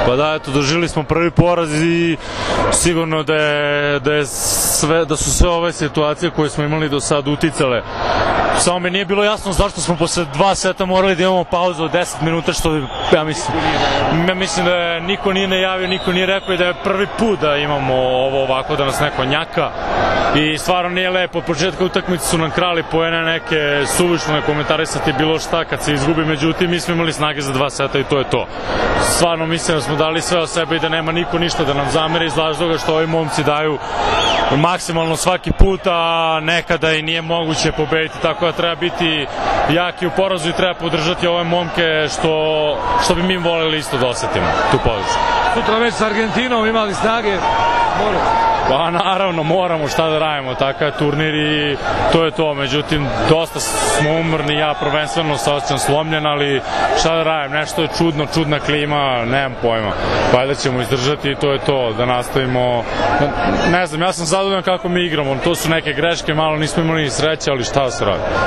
Pa da, eto, doživjeli smo prvi poraz i sigurno da su sve ove situacije koje smo imali do sad uticale. Samo mi nije bilo jasno zašto smo posle 2 seta morali da imamo pauzu od 10 minuta, što ja mislim da niko nije najavio, niko nije rekao i da je prvi put da imamo ovo ovako, da nas neko njaka i stvarno nije lepo. Od početka utakmice su nam krali poene, neke suvišno ne komentarisati bilo šta kad se izgubi, međutim mi smo imali snage za 2 seta i to je to. Stvarno mislim da smo dali sve o sebi i da nema niko ništa da nam zameri iz razloga što ovi momci daju maksimalno svaki put, a nekada i nije moguće pobediti, tako da treba biti jaki u porazu i treba podržati ove momke što bi mi voleli isto da osetimo tu pobedu. Sutra već sa Argentinom imali snage? Pa naravno, moramo, šta da radimo, takav je turnir i to je to, međutim dosta smo umorni, ja prvenstveno se osjećam slomljen, ali šta da radim, nešto je čudna klima, nemam pojma, valjda ćemo izdržati i to je to, da nastavimo, ne znam, ja sam zadovoljan kako mi igramo, to su neke greške, malo nismo imali ni sreće, ali šta da se radi.